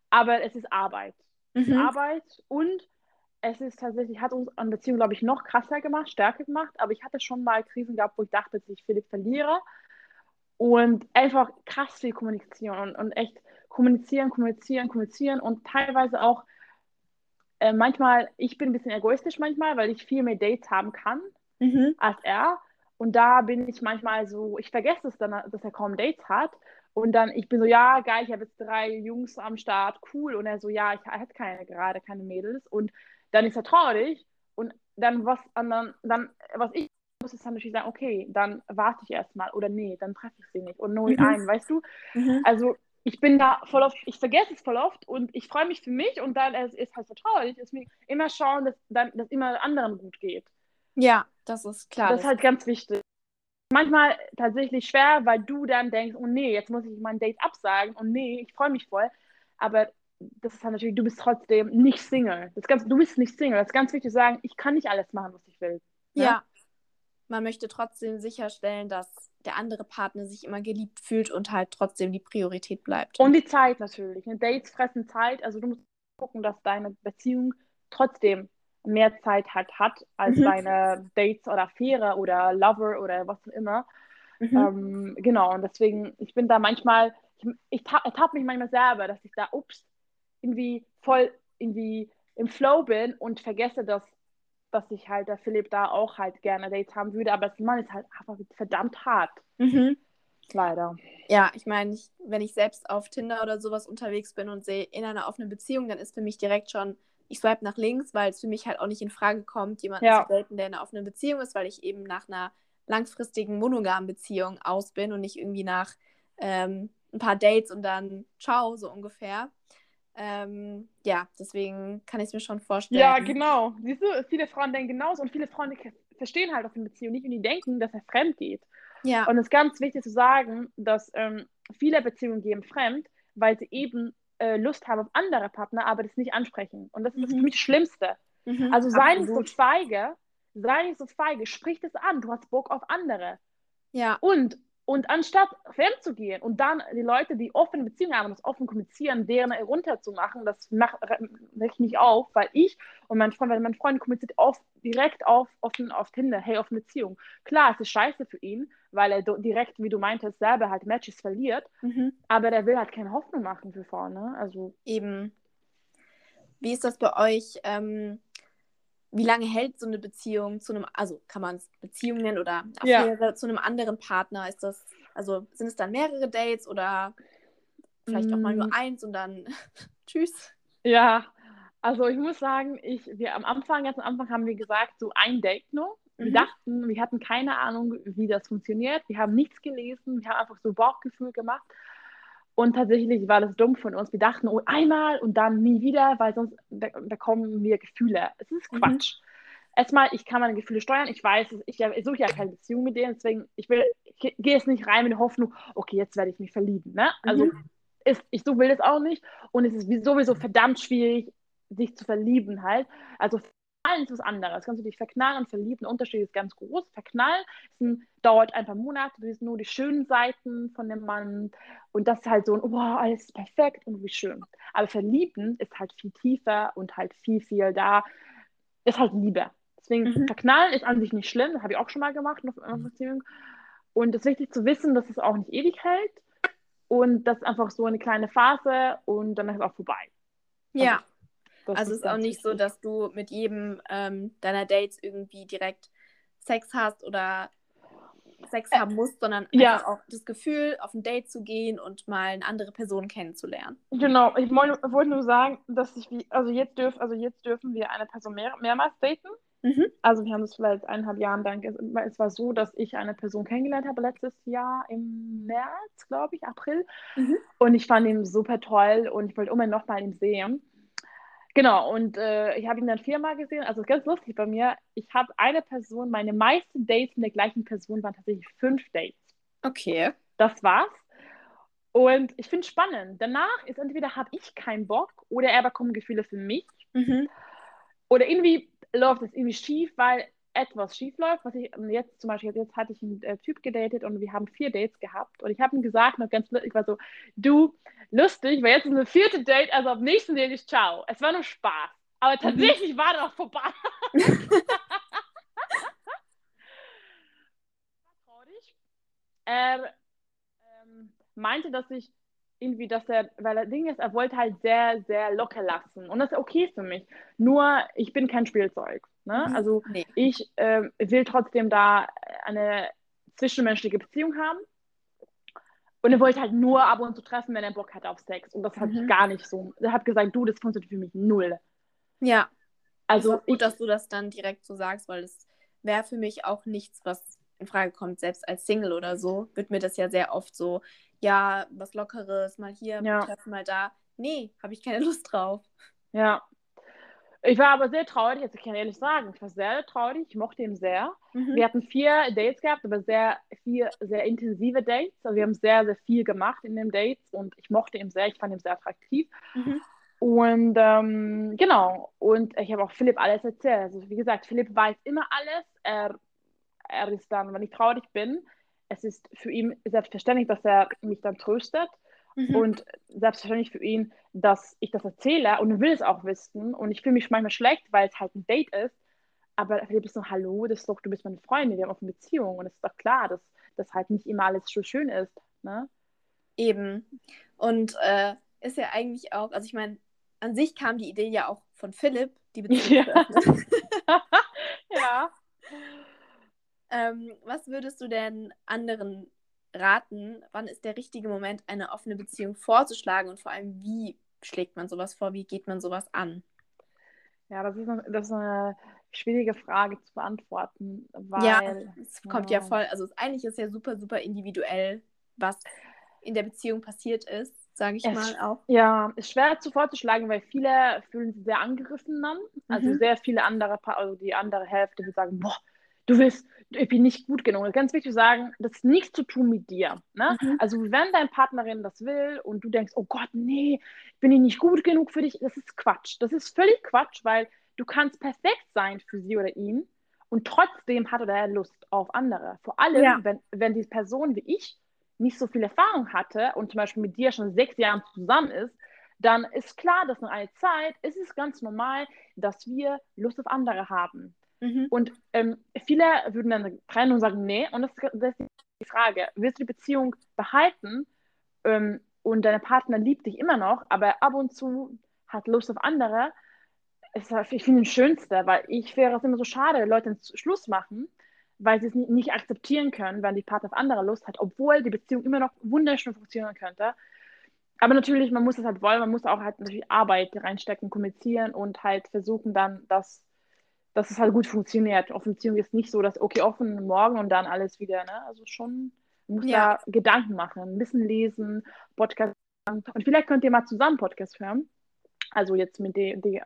aber es ist Arbeit. Es ist Mhm. Arbeit und es ist tatsächlich, hat uns an Beziehung, glaube ich, noch krasser gemacht, stärker gemacht, aber ich hatte schon mal Krisen gehabt, wo ich dachte, dass ich Philipp verliere und einfach krass viel Kommunikation und echt kommunizieren, kommunizieren, kommunizieren und teilweise auch manchmal, ich bin ein bisschen egoistisch manchmal, weil ich viel mehr Dates haben kann Mhm. als er. Und da bin ich manchmal so, ich vergesse es dann, dass er kaum Dates hat. Und dann, ich bin so, ja, geil, ich habe jetzt 3 Jungs am Start, cool. Und er so, ja, ich hätte keine gerade, keine Mädels. Und dann ist er traurig. Und dann, was ich muss, ist dann natürlich sagen, okay, dann warte ich erstmal. Oder nee, dann treffe ich sie nicht. Und nur Mhm. einen, weißt du? Mhm. Also, ich bin da voll oft, ich vergesse es voll oft und ich freue mich für mich und dann ist halt so traurig. Deswegen immer schauen, dass immer anderen gut geht. Ja, das ist klar. Das ist halt ganz wichtig. Manchmal tatsächlich schwer, weil du dann denkst, oh nee, jetzt muss ich mein Date absagen und nee, ich freue mich voll. Aber das ist halt natürlich, du bist trotzdem nicht Single. Du bist nicht Single. Das ist ganz wichtig zu sagen, ich kann nicht alles machen, was ich will. Ne? Ja, man möchte trotzdem sicherstellen, dass der andere Partner sich immer geliebt fühlt und halt trotzdem die Priorität bleibt. Und die Zeit natürlich. Ne? Dates fressen Zeit. Also du musst gucken, dass deine Beziehung trotzdem mehr Zeit hat als Mhm. deine Dates oder Affäre oder Lover oder was auch immer. Mhm. Genau, und deswegen, ich bin da manchmal, ich ertappe mich manchmal selber, dass ich da, irgendwie voll irgendwie im Flow bin und vergesse, dass ich halt, der Philipp da auch halt gerne Dates haben würde, aber das Mann ist halt einfach verdammt hart, Mhm. leider. Ja, ich meine, wenn ich selbst auf Tinder oder sowas unterwegs bin und sehe in einer offenen Beziehung, dann ist für mich direkt schon, ich swipe nach links, weil es für mich halt auch nicht in Frage kommt, jemanden zu Ja, daten, der in einer offenen Beziehung ist, weil ich eben nach einer langfristigen monogamen Beziehung aus bin und nicht irgendwie nach ein paar Dates und dann ciao, so ungefähr. Ja, deswegen kann ich es mir schon ja, vorstellen. genau. Siehst du, viele Frauen denken genauso und viele Frauen verstehen halt auf eine Beziehung nicht und die denken, dass er fremd geht. Ja, Und es ist ganz wichtig zu sagen, dass viele Beziehungen gehen fremd, weil sie eben Lust haben auf andere Partner, aber das nicht ansprechen. Und das ist das für mhm. mich das Schlimmste. Mhm. Also Absolut. sei nicht so feige, sprich das an, du hast Bock auf andere. Ja, Und anstatt fremd zu gehen und dann die Leute, die offene Beziehungen haben, das offen kommunizieren, deren runterzumachen, das mache ich nicht auf, weil ich und mein Freund kommuniziert oft direkt offen auf Tinder, hey, offene Beziehung. Klar, es ist scheiße für ihn, weil er direkt, wie du meintest, selber halt Matches verliert, mhm. aber der will halt keine Hoffnung machen für vorne. Also, Eben. Wie ist das bei euch? Wie lange hält so eine Beziehung zu einem, also kann man es Beziehung nennen oder ja. Affäre zu einem anderen Partner? Ist das, also sind es dann mehrere Dates oder vielleicht auch mal Mm, nur eins und dann tschüss? ja, also ich muss sagen, ganz am Anfang haben wir gesagt, so ein Date nur. Mhm. Wir hatten keine Ahnung, wie das funktioniert. Wir haben nichts gelesen, wir haben einfach so Bauchgefühl gemacht. Und tatsächlich war das dumm von uns. Wir dachten, oh, einmal und dann nie wieder, weil sonst bekommen wir Gefühle. Es ist Mhm. Quatsch. Erstmal, ich kann meine Gefühle steuern. Ich weiß, ich suche ja keine Beziehung mit denen, deswegen, ich gehe jetzt nicht rein mit der Hoffnung, okay, jetzt werde ich mich verlieben. Ne? Also, Mhm. so will es auch nicht. Und es ist sowieso verdammt schwierig, sich zu verlieben halt. Also, verknallen ist was anderes. Kannst du dich verknallen und verlieben? Der Unterschied ist ganz groß. Verknallen dauert ein paar Monate. Du siehst nur die schönen Seiten von dem Mann. Und das ist halt so ein, oh, alles ist perfekt und wie schön. Aber verlieben ist halt viel tiefer und halt viel, viel da. Ist halt Liebe. Deswegen, Mhm. verknallen ist an sich nicht schlimm. Das habe ich auch schon mal gemacht in einer Beziehung. Und es ist wichtig zu wissen, dass es auch nicht ewig hält. Und das ist einfach so eine kleine Phase und dann ist es auch vorbei. Also, Ja, das also ist ist auch ganz nicht so, wichtig. dass du mit jedem deiner Dates irgendwie direkt Sex hast oder Sex Äh, haben musst, sondern einfach ja, auch das Gefühl, auf ein Date zu gehen und mal eine andere Person kennenzulernen. genau. Ich wollte nur sagen, dass also jetzt dürfen wir eine Person mehrmals daten. Mhm. Also wir haben das vielleicht 1,5 Jahren lang. Es war so, dass ich eine Person kennengelernt habe letztes Jahr im März, glaube ich, April. Mhm. Und ich fand ihn super toll und ich wollte unbedingt nochmal ihn sehen. Genau, und ich habe ihn dann 4-mal gesehen. Also ganz lustig bei mir. Ich habe eine Person, meine meisten Dates mit der gleichen Person waren tatsächlich 5 Dates. Okay. Das war's. Und ich finde es spannend. Danach ist entweder habe ich keinen Bock oder er bekommt Gefühle für mich. Mhm. Oder irgendwie läuft es irgendwie schief, weil etwas schief läuft, was ich jetzt zum Beispiel, jetzt hatte ich einen Typ gedatet und wir haben 4 Dates gehabt und ich habe ihm gesagt, noch ganz lustig, ich war so, du, lustig, weil jetzt ist eine 4. Date, also am nächsten Date ist ciao. Es war nur Spaß. Aber tatsächlich war das vorbei. Traurig. Er meinte, dass ich irgendwie, weil das Ding ist, er wollte halt sehr, sehr locker lassen. Und das ist okay für mich. Nur, ich bin kein Spielzeug. Ne? Also, Nee. ich will trotzdem da eine zwischenmenschliche Beziehung haben. Und er wollte halt nur ab und zu treffen, wenn er Bock hat auf Sex. Und das hatte ich gar nicht so. Er hat gesagt, du, das funktioniert für mich null. Ja, ist Also auch gut, dass du das dann direkt so sagst, weil das wäre für mich auch nichts, was in Frage kommt. Selbst als Single oder so wird mir das ja sehr oft so, ja, was Lockeres, mal hier, ja, treffen, mal da. Nee, habe ich keine Lust drauf. ja. Ich war aber sehr traurig, jetzt kann ich ehrlich sagen. Ich war sehr traurig, ich mochte ihn sehr. Mhm. Wir hatten 4 Dates gehabt, aber sehr intensive Dates. Also wir haben sehr, sehr viel gemacht in den Dates und ich mochte ihn sehr, ich fand ihn sehr attraktiv. Mhm. Und genau, und ich habe auch Philipp alles erzählt. Also wie gesagt, Philipp weiß immer alles. Er ist dann, wenn ich traurig bin, es ist für ihn selbstverständlich, dass er mich dann tröstet. Mhm. Und selbstverständlich für ihn, dass ich das erzähle und er will es auch wissen. Und ich fühle mich manchmal schlecht, weil es halt ein Date ist. Aber Philipp ist so, hallo, das ist doch, du bist meine Freundin, wir haben auch eine Beziehung. Und es ist doch klar, dass das halt nicht immer alles so schön ist. Ne? Eben. Und ist ja eigentlich auch, also ich meine, an sich kam die Idee ja auch von Philipp, die Beziehung zu Ja. öffnen. Ja. Was würdest du denn anderen raten? Wann ist der richtige Moment, eine offene Beziehung vorzuschlagen und vor allem, wie schlägt man sowas vor? Wie geht man sowas an? Ja, das ist eine schwierige Frage zu beantworten, Ja, weil es kommt ja ja, voll, also eigentlich ist ja super, super individuell, was in der Beziehung passiert ist, sage ich es mal auch. ja, ist schwer zu vorzuschlagen, weil viele fühlen sich sehr angegriffen dann. Also Mhm. sehr viele andere, also die andere Hälfte will sagen, boah, ich bin nicht gut genug. Das ist ganz wichtig zu sagen, das ist nichts zu tun mit dir. Ne? Mhm. Also wenn deine Partnerin das will und du denkst, oh Gott, nee, bin ich nicht gut genug für dich, das ist Quatsch. Das ist völlig Quatsch, weil du kannst perfekt sein für sie oder ihn und trotzdem hat er Lust auf andere. Vor allem, Ja. wenn die Person wie ich nicht so viel Erfahrung hatte und zum Beispiel mit dir schon 6 Jahren zusammen ist, dann ist klar, dass nach einer Zeit ist es ganz normal, dass wir Lust auf andere haben. Mhm. Und viele würden dann trennen und sagen, nee, und das ist die Frage, willst du die Beziehung behalten und dein Partner liebt dich immer noch, aber ab und zu hat Lust auf andere, ich finde das Schönste, weil ich wäre es immer so schade, wenn Leute einen Schluss machen, weil sie es nicht akzeptieren können, wenn die Partner auf andere Lust hat, obwohl die Beziehung immer noch wunderschön funktionieren könnte. Aber natürlich, man muss es halt wollen, man muss auch halt natürlich Arbeit reinstecken, kommunizieren und halt versuchen dann, dass es halt gut funktioniert. Offene Beziehung ist nicht so, dass, okay, offen morgen und dann alles wieder, ne? Also schon, man muss Ja. da Gedanken machen, ein bisschen lesen, Podcast. Und vielleicht könnt ihr mal zusammen Podcast hören. Also jetzt mit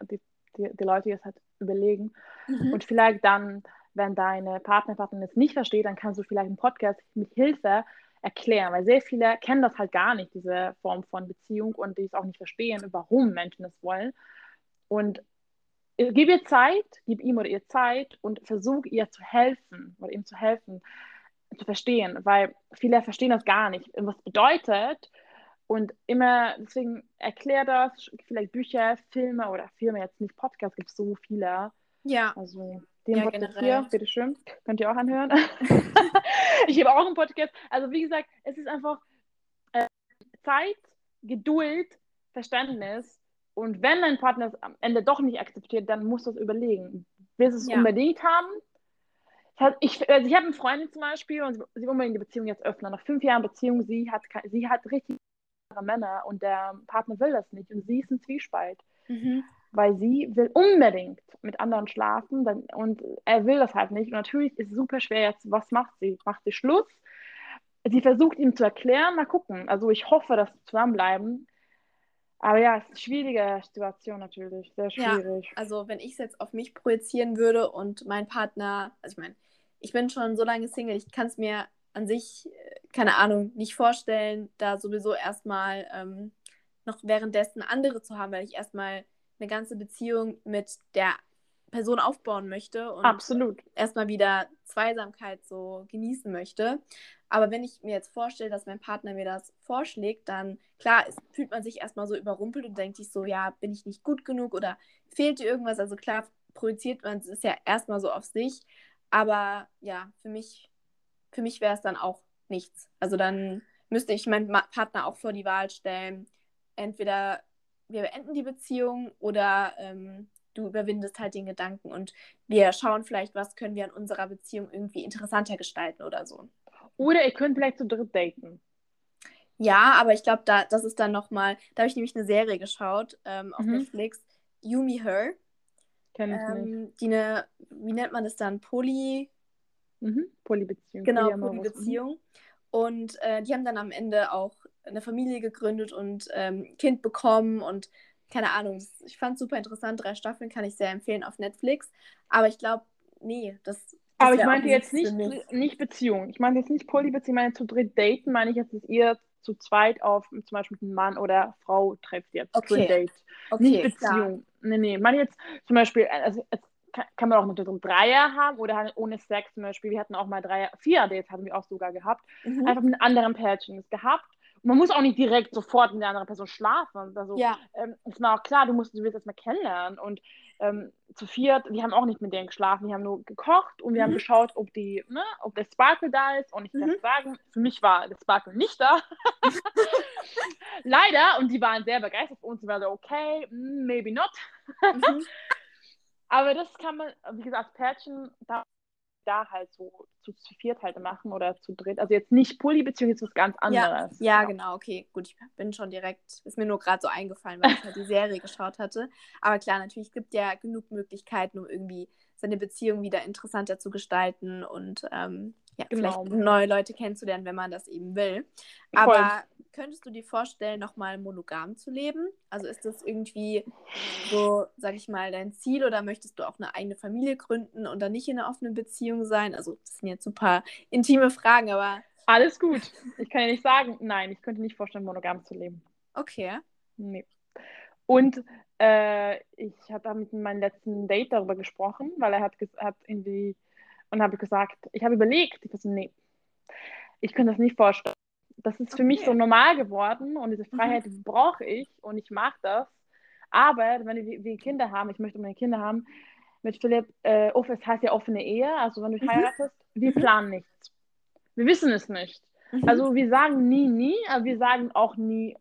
die Leute, die es halt überlegen. Mhm. Und vielleicht dann, wenn deine Partnerin es nicht versteht, dann kannst du vielleicht einen Podcast mit Hilfe erklären, weil sehr viele kennen das halt gar nicht, diese Form von Beziehung und die es auch nicht verstehen, warum Menschen es wollen. Und gib ihr Zeit, gib ihm oder ihr Zeit und versuch ihr zu helfen oder ihm zu helfen, zu verstehen, weil viele verstehen das gar nicht, was bedeutet. Und immer, deswegen erklär das, vielleicht Bücher, Filme oder Filme jetzt nicht, Podcasts gibt es so viele. Ja. Also den Ja, Podcast hier, generell. bitteschön, könnt ihr auch anhören. Ich habe auch einen Podcast. Also wie gesagt, es ist einfach Zeit, Geduld, Verständnis. Und wenn dein Partner es am Ende doch nicht akzeptiert, dann musst du es überlegen. Willst du es Ja. unbedingt haben? Also ich habe eine Freundin zum Beispiel und sie will unbedingt die Beziehung jetzt öffnen. Nach 5 Jahren Beziehung, sie hat richtig Männer und der Partner will das nicht. Und sie ist ein Zwiespalt, Mhm. weil sie will unbedingt mit anderen schlafen und er will das halt nicht. Und natürlich ist es super schwer jetzt, was macht sie? Macht sie Schluss? Sie versucht ihm zu erklären, mal gucken. Also ich hoffe, dass sie zusammenbleiben. Aber ja, es ist eine schwierige Situation natürlich, sehr Ja, schwierig. also wenn ich es jetzt auf mich projizieren würde und mein Partner, also ich meine, ich bin schon so lange Single, ich kann es mir an sich, keine Ahnung, nicht vorstellen, da sowieso erstmal noch währenddessen andere zu haben, weil ich erstmal eine ganze Beziehung mit der Person aufbauen möchte und Absolut. erstmal wieder Zweisamkeit so genießen möchte. Aber wenn ich mir jetzt vorstelle, dass mein Partner mir das vorschlägt, dann klar, fühlt man sich erstmal so überrumpelt und denkt sich so, ja, bin ich nicht gut genug oder fehlt dir irgendwas? Also klar, projiziert man es ja erstmal so auf sich. Aber ja, für mich wäre es dann auch nichts. Also dann müsste ich meinen Partner auch vor die Wahl stellen. Entweder wir beenden die Beziehung oder du überwindest halt den Gedanken und wir schauen vielleicht, was können wir an unserer Beziehung irgendwie interessanter gestalten oder so. Oder ihr könnt vielleicht zu dritt daten. Ja, aber ich glaube, das ist dann nochmal, da habe ich nämlich eine Serie geschaut auf Mhm. Netflix, You, Me, Her. Kenn ich nicht. Wie nennt man das dann? Polybeziehung, Genau, polyamorös. Polybeziehung. Und die haben dann am Ende auch eine Familie gegründet und Kind bekommen und keine Ahnung. Ich fand es super interessant. 3 Staffeln kann ich sehr empfehlen auf Netflix. Aber ich glaube, nee, das Aber ich wäre auch meinte jetzt nichts für nicht, mich. nicht Beziehung. Ich meinte jetzt nicht Polybeziehung, ich meine zu dritt daten, meine ich jetzt, dass ihr zu zweit auf zum Beispiel einen Mann oder Frau trefft jetzt für ein Okay, Date. Nicht okay, klar. Beziehung. Nee. Meine jetzt zum Beispiel, also jetzt kann man auch mit so einem Dreier haben oder halt ohne Sex zum Beispiel. Wir hatten auch mal Dreier, 4er-Dates hatten wir auch sogar gehabt. Mhm. Einfach mit anderen Pärchen gehabt. Und man muss auch nicht direkt sofort mit der anderen Person schlafen. Also Ja. ist mir auch klar, du willst erstmal kennenlernen. Und zu viert, wir haben auch nicht mit denen geschlafen, wir haben nur gekocht und wir haben Mhm. geschaut, ob der Sparkle da ist. Und ich kann Mhm. sagen, für mich war der Sparkle nicht da. Leider. Und die waren sehr begeistert von uns. Die waren so, okay, maybe not. Mhm. Aber das kann man, wie gesagt, Pärchen da halt so zu viert halt machen oder zu dritt. Also jetzt nicht Polybeziehung, jetzt was ganz Ja, anderes. ja, genau, okay, gut, ich bin schon direkt, ist mir nur gerade so eingefallen, weil ich halt die Serie geschaut hatte. Aber klar, natürlich gibt ja genug Möglichkeiten, um irgendwie seine Beziehung wieder interessanter zu gestalten und ja, vielleicht Genau. neue Leute kennenzulernen, wenn man das eben will. Voll. Aber könntest du dir vorstellen, nochmal monogam zu leben? Also ist das irgendwie so, sag ich mal, dein Ziel oder möchtest du auch eine eigene Familie gründen und dann nicht in einer offenen Beziehung sein? Also das sind jetzt super intime Fragen, aber Alles gut. Ich kann ja nicht sagen, nein, ich könnte nicht vorstellen, monogam zu leben. okay. Nee. Und ich habe mit meinem letzten Date darüber gesprochen, weil er hat irgendwie, und habe gesagt, ich habe überlegt, ich so, nee, ich könnte das nicht vorstellen. Das ist für mich so Okay. normal geworden und diese Mhm. Freiheit brauche ich und ich mag das. Aber wenn wir Kinder haben, ich möchte unbedingt Kinder haben, mit Philipp, es heißt ja offene Ehe, also wenn du Mhm. heiratest, wir Mhm. planen nichts. Wir wissen es nicht. Mhm. Also wir sagen nie, nie, aber wir sagen auch nie,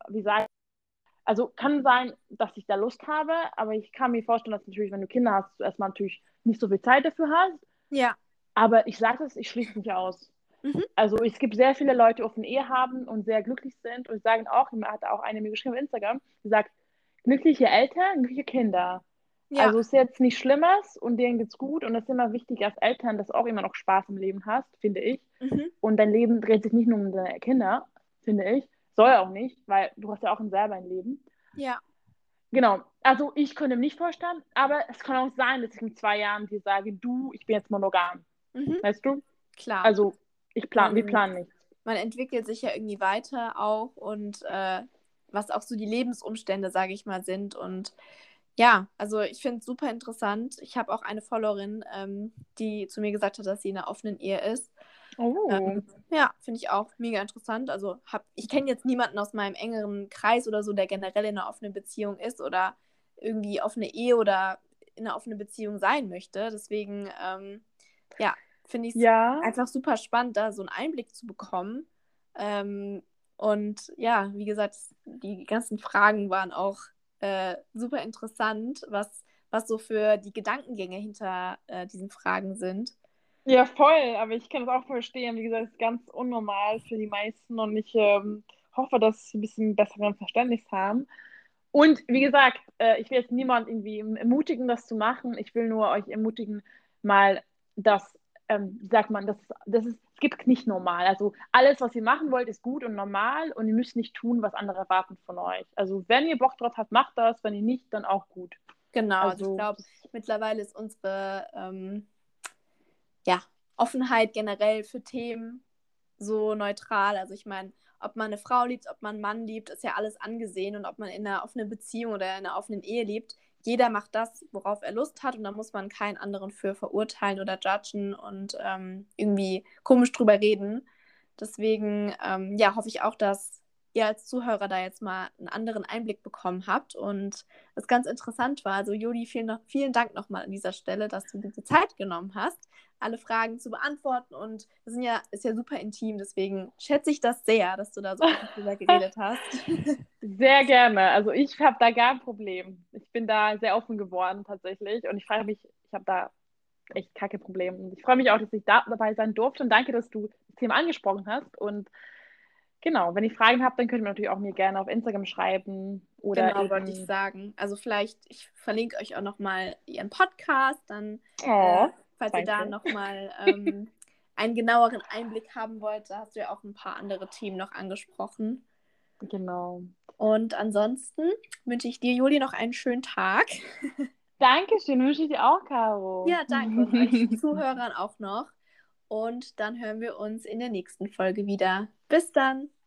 also kann sein, dass ich da Lust habe, aber ich kann mir vorstellen, dass natürlich, wenn du Kinder hast, du erstmal natürlich nicht so viel Zeit dafür hast. Ja. Aber ich sage das, ich schließe es nicht aus. Mhm. Also es gibt sehr viele Leute, die offene Ehe haben und sehr glücklich sind und sagen auch, hat auch eine mir geschrieben auf Instagram, die sagt, glückliche Eltern, glückliche Kinder. Ja. Also es ist jetzt nichts Schlimmes und denen geht's gut und es ist immer wichtig als Eltern, dass du auch immer noch Spaß im Leben hast, finde ich. Mhm. Und dein Leben dreht sich nicht nur um deine Kinder, finde ich. Soll auch nicht, weil du hast ja auch selber ein Leben. Ja. Genau. Also ich könnte mir nicht vorstellen, aber es kann auch sein, dass ich in 2 Jahren dir sage, du, ich bin jetzt monogam. Mhm. Weißt du? Klar. Also wir Man, planen nichts. man entwickelt sich ja irgendwie weiter auch und was auch so die Lebensumstände, sage ich mal, sind. Und ja, also ich finde es super interessant. Ich habe auch eine Followerin, die zu mir gesagt hat, dass sie in einer offenen Ehe ist. Oh. Ja, finde ich auch mega interessant. Also ich kenne jetzt niemanden aus meinem engeren Kreis oder so, der generell in einer offenen Beziehung ist oder irgendwie offene Ehe oder in einer offenen Beziehung sein möchte. Deswegen, ja, finde ich es Ja, einfach super spannend, da so einen Einblick zu bekommen. Und ja, wie gesagt, die ganzen Fragen waren auch super interessant, was so für die Gedankengänge hinter diesen Fragen sind. ja, voll, aber ich kann das auch verstehen. Wie gesagt, es ist ganz unnormal für die meisten und ich hoffe, dass sie ein bisschen besseren Verständnis haben. Und wie gesagt, ich will jetzt niemand irgendwie ermutigen, das zu machen. Ich will nur euch ermutigen, mal das, wie sagt man, es gibt nicht normal. Also alles, was ihr machen wollt, ist gut und normal und ihr müsst nicht tun, was andere erwarten von euch. Also wenn ihr Bock drauf habt, macht das. Wenn ihr nicht, dann auch gut. Genau, also ich Also, glaube, mittlerweile ist unsere ja, Offenheit generell für Themen so neutral. Also ich meine, ob man eine Frau liebt, ob man einen Mann liebt, ist ja alles angesehen. Und ob man in einer offenen Beziehung oder in einer offenen Ehe lebt, jeder macht das, worauf er Lust hat und da muss man keinen anderen für verurteilen oder judgen und irgendwie komisch drüber reden. Deswegen ja, hoffe ich auch, dass ihr als Zuhörer da jetzt mal einen anderen Einblick bekommen habt und es ganz interessant war. Also Juli, vielen Dank nochmal an dieser Stelle, dass du dir die Zeit genommen hast, alle Fragen zu beantworten und ist ja super intim, deswegen schätze ich das sehr, dass du da so offen drüber geredet hast. Sehr gerne. Also ich habe da gar ein Problem. Ich bin da sehr offen geworden tatsächlich und ich frage mich, ich habe da echt kacke Problem. Und ich freue mich auch, dass ich da dabei sein durfte und danke, dass du das Thema angesprochen hast. Und genau, wenn ich Fragen habe, dann könnt ihr natürlich auch mir gerne auf Instagram schreiben oder Genau, wollte ich eben. sagen. Also vielleicht, ich verlinke euch auch nochmal ihren Podcast, dann, Oh, falls ihr da danke. nochmal einen genaueren Einblick haben wollt, da hast du ja auch ein paar andere Themen noch angesprochen. Genau. Und ansonsten wünsche ich dir, Juli, noch einen schönen Tag. Dankeschön, wünsche ich dir auch, Caro. Ja, danke und euch Zuhörern auch noch. Und dann hören wir uns in der nächsten Folge wieder. Bis dann.